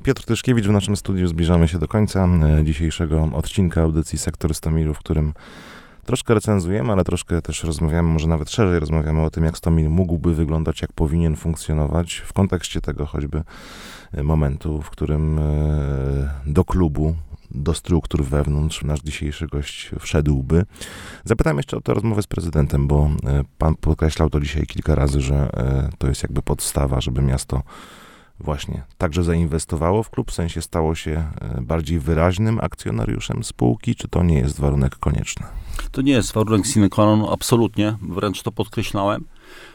Piotr Tyszkiewicz w naszym studiu. Zbliżamy się do końca dzisiejszego odcinka audycji Sektor 100 mil, w którym troszkę recenzujemy, ale troszkę też rozmawiamy, może nawet szerzej rozmawiamy o tym, jak 100 mil mógłby wyglądać, jak powinien funkcjonować w kontekście tego choćby momentu, w którym do klubu, do struktur wewnątrz nasz dzisiejszy gość wszedłby. Zapytam jeszcze o tę rozmowę z prezydentem, bo pan podkreślał to dzisiaj kilka razy, że to jest jakby podstawa, żeby miasto właśnie także zainwestowało w klub, w sensie stało się bardziej wyraźnym akcjonariuszem spółki, czy to nie jest warunek konieczny? To nie jest warunek sine qua non, absolutnie, wręcz to podkreślałem.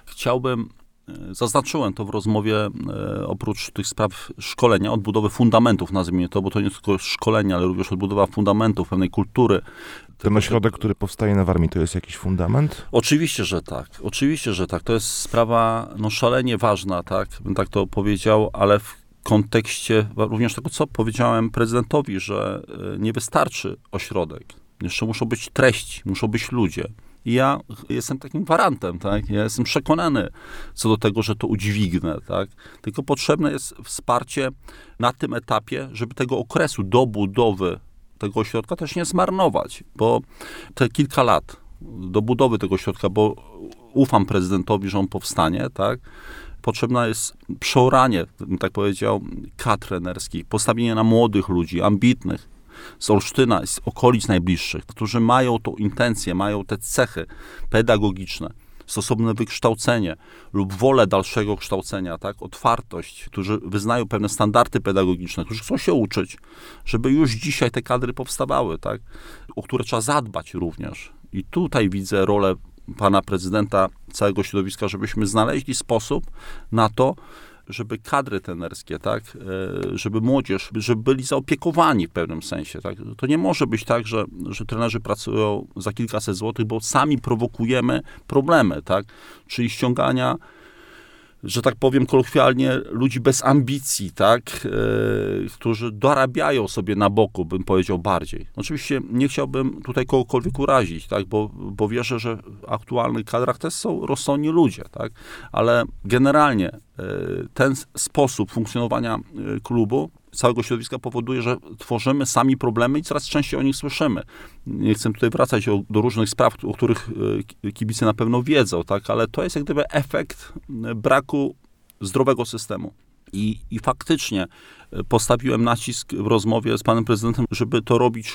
Zaznaczyłem to w rozmowie, oprócz tych spraw szkolenia, odbudowy fundamentów, nazwijmy to, bo to nie tylko szkolenie, ale również odbudowa fundamentów, pewnej kultury. Ten ośrodek, który powstaje na Warmii, to jest jakiś fundament? Oczywiście, że tak. Oczywiście, że tak. To jest sprawa szalenie ważna, tak, bym tak to powiedział, ale w kontekście również tego, co powiedziałem prezydentowi, że nie wystarczy ośrodek. Jeszcze muszą być treści, muszą być ludzie. I ja jestem takim gwarantem, tak? Ja jestem przekonany co do tego, że to udźwignę, tak? Tylko potrzebne jest wsparcie na tym etapie, żeby tego okresu do budowy tego ośrodka też nie zmarnować, bo te kilka lat do budowy tego ośrodka, bo ufam prezydentowi, że on powstanie, tak? Potrzebne jest przeoranie, bym tak powiedział, kadr trenerskich, postawienie na młodych ludzi, ambitnych, z Olsztyna, z okolic najbliższych, którzy mają tą intencję, mają te cechy pedagogiczne, stosowne wykształcenie lub wolę dalszego kształcenia, tak, otwartość, którzy wyznają pewne standardy pedagogiczne, którzy chcą się uczyć, żeby już dzisiaj te kadry powstawały, tak, o które trzeba zadbać również. I tutaj widzę rolę pana prezydenta, całego środowiska, żebyśmy znaleźli sposób na to, żeby kadry trenerskie, tak, żeby młodzież, żeby byli zaopiekowani w pewnym sensie, tak. To nie może być tak, że trenerzy pracują za kilkaset złotych, bo sami prowokujemy problemy, tak, czyli ściągania, że tak powiem kolokwialnie, ludzi bez ambicji, tak, którzy dorabiają sobie na boku, bym powiedział bardziej. Oczywiście nie chciałbym tutaj kogokolwiek urazić, tak, bo wierzę, że w aktualnych kadrach też są rozsądni ludzie, tak, ale generalnie ten sposób funkcjonowania klubu, całego środowiska powoduje, że tworzymy sami problemy i coraz częściej o nich słyszymy. Nie chcę tutaj wracać do różnych spraw, o których kibice na pewno wiedzą, tak, ale to jest jak gdyby efekt braku zdrowego systemu. I faktycznie postawiłem nacisk w rozmowie z panem prezydentem, żeby to robić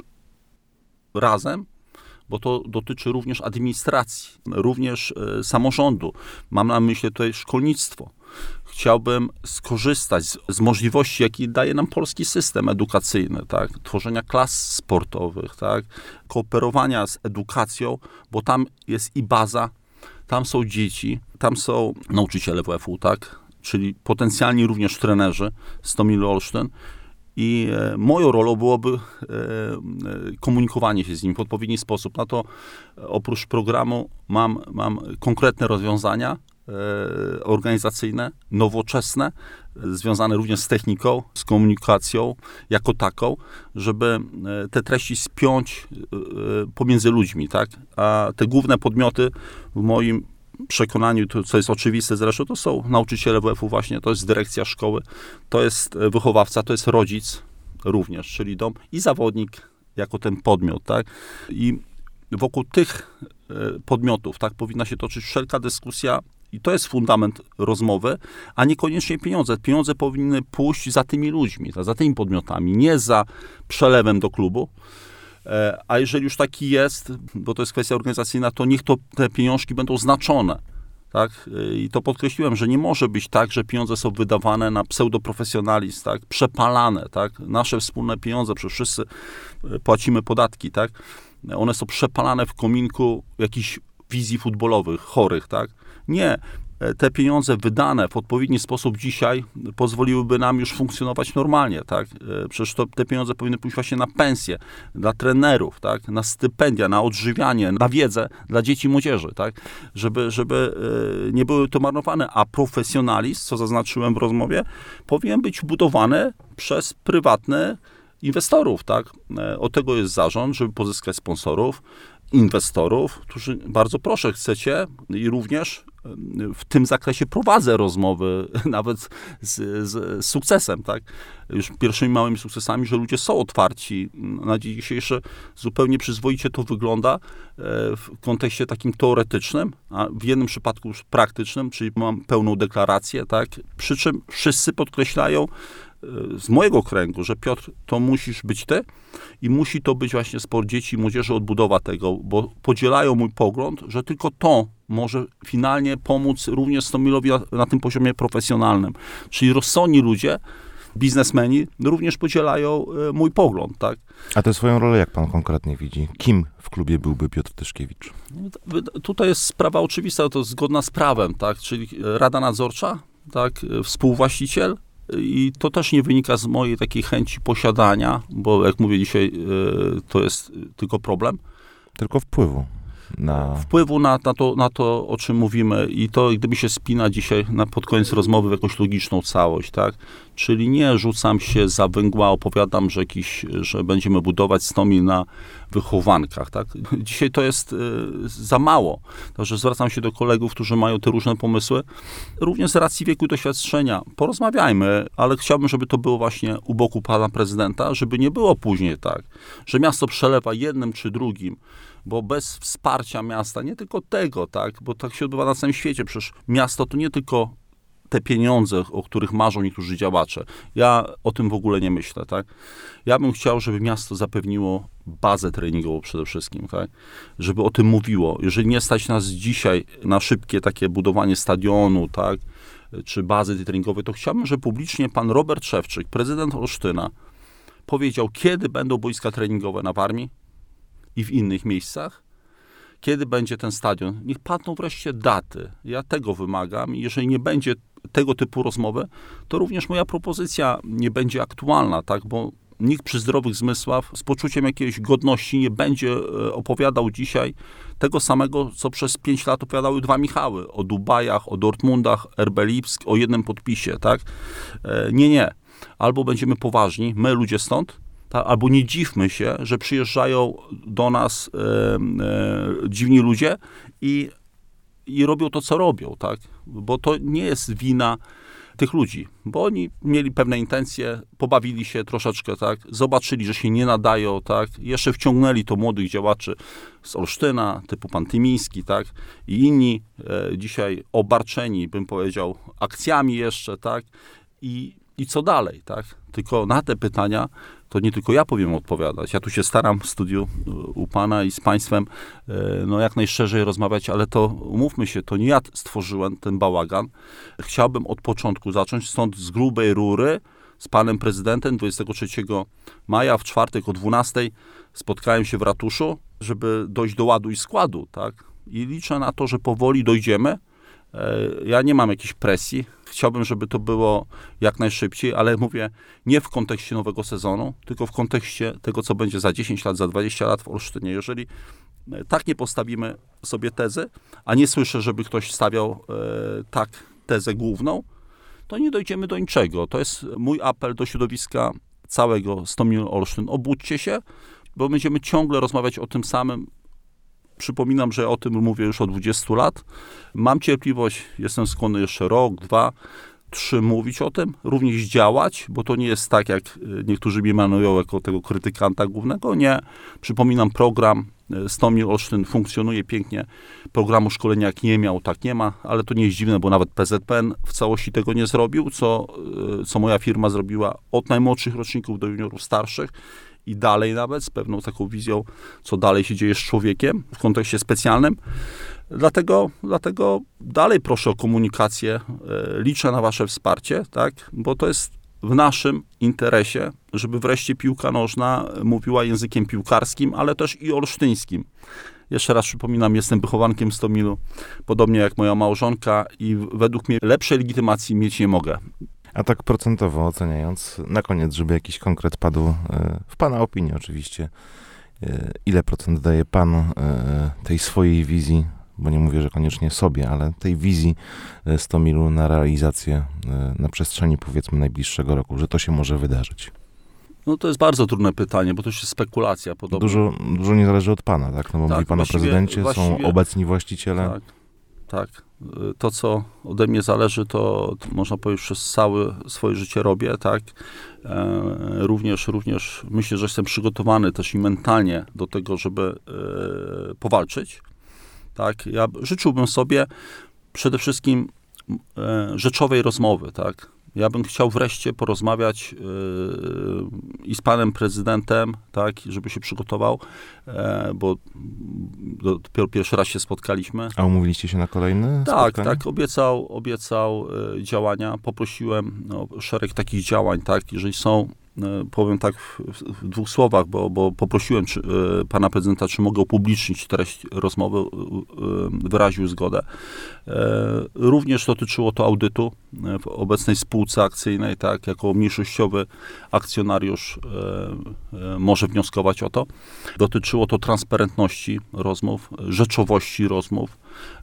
razem, bo to dotyczy również administracji, również samorządu. Mam na myśli tutaj szkolnictwo. Chciałbym skorzystać z możliwości, jakie daje nam polski system edukacyjny, tak? Tworzenia klas sportowych, tak? Kooperowania z edukacją, bo tam jest i baza, tam są dzieci, tam są nauczyciele WF-u, tak? Czyli potencjalni również trenerzy 100 mil Olsztyn. I moją rolą byłoby komunikowanie się z nimi w odpowiedni sposób. Na to oprócz programu mam konkretne rozwiązania organizacyjne, nowoczesne, związane również z techniką, z komunikacją jako taką, żeby te treści spiąć pomiędzy ludźmi, tak? A te główne podmioty w moim przekonaniu, to co jest oczywiste zresztą, to są nauczyciele WF-u właśnie, to jest dyrekcja szkoły, to jest wychowawca, to jest rodzic również, czyli dom i zawodnik jako ten podmiot, tak? I wokół tych podmiotów, tak, powinna się toczyć wszelka dyskusja i to jest fundament rozmowy, a niekoniecznie pieniądze. Pieniądze powinny pójść za tymi ludźmi, za tymi podmiotami, nie za przelewem do klubu. A jeżeli już taki jest, bo to jest kwestia organizacyjna, to niech te pieniążki będą znaczone. Tak? I to podkreśliłem, że nie może być tak, że pieniądze są wydawane na pseudoprofesjonalizm, tak? Przepalane. Tak? Nasze wspólne pieniądze, przecież wszyscy płacimy podatki, tak? One są przepalane w kominku jakichś wizji futbolowych, chorych. Tak? Nie. Te pieniądze wydane w odpowiedni sposób dzisiaj pozwoliłyby nam już funkcjonować normalnie, tak? Przecież te pieniądze powinny pójść właśnie na pensje, dla trenerów, tak? Na stypendia, na odżywianie, na wiedzę dla dzieci i młodzieży, tak? Żeby nie były to marnowane, a profesjonalizm, co zaznaczyłem w rozmowie, powinien być budowany przez prywatnych inwestorów, tak? Od tego jest zarząd, żeby pozyskać sponsorów, inwestorów, którzy bardzo proszę, chcecie i również w tym zakresie prowadzę rozmowy, nawet z sukcesem, tak? Już pierwszymi małymi sukcesami, że ludzie są otwarci. Na dzień dzisiejszy zupełnie przyzwoicie to wygląda w kontekście takim teoretycznym, a w jednym przypadku już praktycznym, czyli mam pełną deklarację, tak? Przy czym wszyscy podkreślają z mojego kręgu, że Piotr, to musisz być ty i musi to być właśnie sport dzieci i młodzieży, odbudowa tego, bo podzielają mój pogląd, że tylko to może finalnie pomóc również Stomilowi na tym poziomie profesjonalnym. Czyli rozsądni ludzie, biznesmeni również podzielają mój pogląd, tak? A tę swoją rolę jak pan konkretnie widzi? Kim w klubie byłby Piotr Tyszkiewicz? Tutaj jest sprawa oczywista, to zgodna z prawem, tak? Czyli Rada Nadzorcza, tak? Współwłaściciel. I to też nie wynika z mojej takiej chęci posiadania, bo jak mówię dzisiaj, to jest tylko problem. Tylko wpływu na to, o czym mówimy i to gdyby się spina dzisiaj pod koniec rozmowy w jakąś logiczną całość, tak? Czyli nie rzucam się za węgła, opowiadam, że będziemy budować Stomil na wychowankach, tak? Dzisiaj to jest za mało. Także zwracam się do kolegów, którzy mają te różne pomysły, również z racji wieku i doświadczenia. Porozmawiajmy, ale chciałbym, żeby to było właśnie u boku pana prezydenta, żeby nie było później tak, że miasto przelewa jednym czy drugim, bo bez wsparcia miasta, nie tylko tego, tak, bo tak się odbywa na całym świecie, przecież miasto to nie tylko te pieniądze, o których marzą niektórzy działacze. Ja o tym w ogóle nie myślę, tak. Ja bym chciał, żeby miasto zapewniło bazę treningową przede wszystkim, tak, żeby o tym mówiło. Jeżeli nie stać nas dzisiaj na szybkie takie budowanie stadionu, tak, czy bazy tej treningowej, to chciałbym, żeby publicznie pan Robert Szewczyk, prezydent Olsztyna, powiedział, kiedy będą boiska treningowe na Warmii i w innych miejscach, kiedy będzie ten stadion. Niech padną wreszcie daty. Ja tego wymagam i jeżeli nie będzie tego typu rozmowy, to również moja propozycja nie będzie aktualna, tak, bo nikt przy zdrowych zmysłach z poczuciem jakiejś godności nie będzie opowiadał dzisiaj tego samego, co przez 5 lat opowiadały dwa Michały. O Dubajach, o Dortmundach, RB Lipsk, o jednym podpisie, tak? Nie. Albo będziemy poważni, my ludzie stąd, albo nie dziwmy się, że przyjeżdżają do nas dziwni ludzie i robią to, co robią, tak? Bo to nie jest wina tych ludzi, bo oni mieli pewne intencje, pobawili się troszeczkę, tak? Zobaczyli, że się nie nadają, tak? Jeszcze wciągnęli to młodych działaczy z Olsztyna, typu pan Tymiński, tak? I inni dzisiaj obarczeni, bym powiedział, akcjami jeszcze, tak? I co dalej, tak? Tylko na te pytania to nie tylko ja powiem odpowiadać. Ja tu się staram w studiu u pana i z państwem no jak najszczerzej rozmawiać, ale to umówmy się, to nie ja stworzyłem ten bałagan. Chciałbym od początku zacząć, stąd z grubej rury z panem prezydentem 23 maja w czwartek o 12 spotkałem się w ratuszu, żeby dojść do ładu i składu, tak? I liczę na to, że powoli dojdziemy. Ja nie mam jakiejś presji. Chciałbym, żeby to było jak najszybciej, ale mówię nie w kontekście nowego sezonu, tylko w kontekście tego, co będzie za 10 lat, za 20 lat w Olsztynie. Jeżeli tak nie postawimy sobie tezy, a nie słyszę, żeby ktoś stawiał tak tezę główną, to nie dojdziemy do niczego. To jest mój apel do środowiska całego Stomil Olsztyn. Obudźcie się, bo będziemy ciągle rozmawiać o tym samym. Przypominam, że o tym mówię już od 20 lat. Mam cierpliwość, jestem skłonny jeszcze rok, 2, 3 mówić o tym, również działać, bo to nie jest tak, jak niektórzy mnie mianują jako tego krytykanta głównego. Nie. Przypominam, program Stomil Olsztyn funkcjonuje pięknie. Programu szkolenia jak nie miał, tak nie ma, ale to nie jest dziwne, bo nawet PZPN w całości tego nie zrobił, co moja firma zrobiła od najmłodszych roczników do juniorów starszych. I dalej nawet, z pewną taką wizją, co dalej się dzieje z człowiekiem w kontekście specjalnym. Dlatego dalej proszę o komunikację, liczę na wasze wsparcie, tak? Bo to jest w naszym interesie, żeby wreszcie piłka nożna mówiła językiem piłkarskim, ale też i olsztyńskim. Jeszcze raz przypominam, jestem wychowankiem Stomilu, podobnie jak moja małżonka i według mnie lepszej legitymacji mieć nie mogę. A tak procentowo oceniając, na koniec, żeby jakiś konkret padł, w pana opinii oczywiście, ile procent daje pan tej swojej wizji, bo nie mówię, że koniecznie sobie, ale tej wizji Stomilu na realizację na przestrzeni powiedzmy najbliższego roku, że to się może wydarzyć? No to jest bardzo trudne pytanie, bo to już jest spekulacja podobno. Dużo nie zależy od pana, tak? No bo tak, mówi pan o prezydencie, są obecni właściciele. Tak. To, co ode mnie zależy, to można powiedzieć, przez całe swoje życie robię, tak. Również myślę, że jestem przygotowany też i mentalnie do tego, żeby powalczyć. Tak. Ja życzyłbym sobie przede wszystkim rzeczowej rozmowy, tak. Ja bym chciał wreszcie porozmawiać i z panem prezydentem, tak, żeby się przygotował, bo dopiero pierwszy raz się spotkaliśmy. A umówiliście się na kolejne spotkanie? Tak, obiecał działania. Poprosiłem o szereg takich działań, tak, jeżeli są, powiem tak w dwóch słowach, bo poprosiłem pana prezydenta, czy mogę upublicznić treść rozmowy, wyraził zgodę. Również dotyczyło to audytu w obecnej spółce akcyjnej, tak, jako mniejszościowy akcjonariusz może wnioskować o to. Dotyczyło to transparentności rozmów, rzeczowości rozmów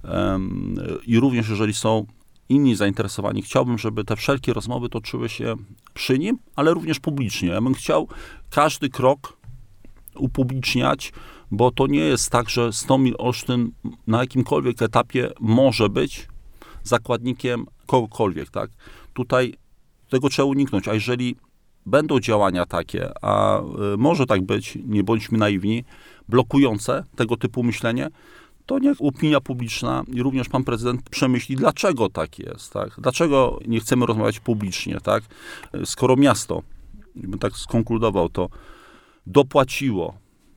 i również jeżeli są inni zainteresowani, chciałbym, żeby te wszelkie rozmowy toczyły się przy nim, ale również publicznie. Ja bym chciał każdy krok upubliczniać, bo to nie jest tak, że Stomil Olsztyn na jakimkolwiek etapie może być zakładnikiem kogokolwiek, tak? Tutaj tego trzeba uniknąć, a jeżeli będą działania takie, a może tak być, nie bądźmy naiwni, blokujące tego typu myślenie, to niech opinia publiczna i również pan prezydent przemyśli, dlaczego tak jest, tak? Dlaczego nie chcemy rozmawiać publicznie, tak? Skoro miasto, bym tak skonkludował to, dopłaciło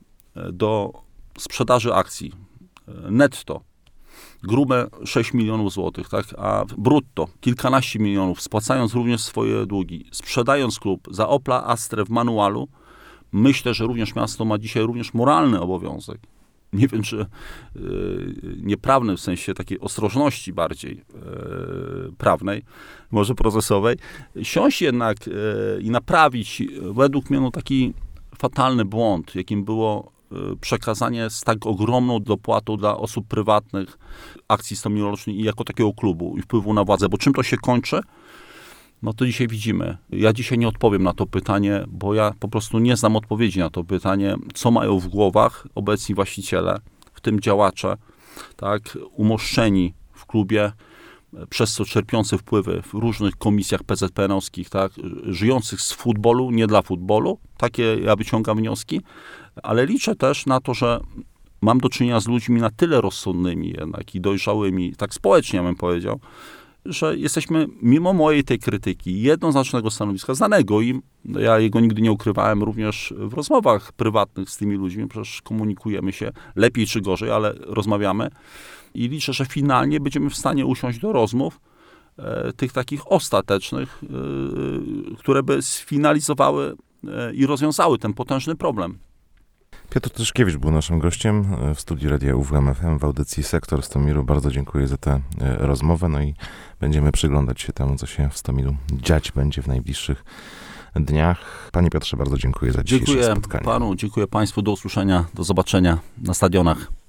do sprzedaży akcji netto grube 6 milionów złotych, tak? A brutto kilkanaście milionów, spłacając również swoje długi, sprzedając klub za Opla Astrę w manualu, myślę, że również miasto ma dzisiaj również moralny obowiązek. Nie wiem, czy nieprawny w sensie takiej ostrożności bardziej prawnej, może procesowej, siąść jednak i naprawić według mnie taki fatalny błąd, jakim było przekazanie z tak ogromną dopłatą dla osób prywatnych akcji Stomil Olsztyn i jako takiego klubu i wpływu na władzę. Bo czym to się kończy? No to dzisiaj widzimy. Ja dzisiaj nie odpowiem na to pytanie, bo ja po prostu nie znam odpowiedzi na to pytanie, co mają w głowach obecni właściciele, w tym działacze, tak, umoszczeni w klubie, przez co czerpiący wpływy w różnych komisjach PZPN-owskich, tak, żyjących z futbolu, nie dla futbolu. Takie ja wyciągam wnioski, ale liczę też na to, że mam do czynienia z ludźmi na tyle rozsądnymi jednak i dojrzałymi, tak społecznie bym powiedział, że jesteśmy, mimo mojej tej krytyki, jednoznacznego stanowiska, znanego im, ja jego nigdy nie ukrywałem również w rozmowach prywatnych z tymi ludźmi, przecież komunikujemy się lepiej czy gorzej, ale rozmawiamy i liczę, że finalnie będziemy w stanie usiąść do rozmów tych takich ostatecznych, które by sfinalizowały i rozwiązały ten potężny problem. Piotr Tyszkiewicz był naszym gościem w studiu Radia UWM FM w audycji Sektor Stomilu. Bardzo dziękuję za tę rozmowę, no i będziemy przyglądać się temu, co się w Stomilu dziać będzie w najbliższych dniach. Panie Piotrze, bardzo dziękuję za dzisiejsze spotkanie. Dziękuję panu, dziękuję państwu, do usłyszenia, do zobaczenia na stadionach.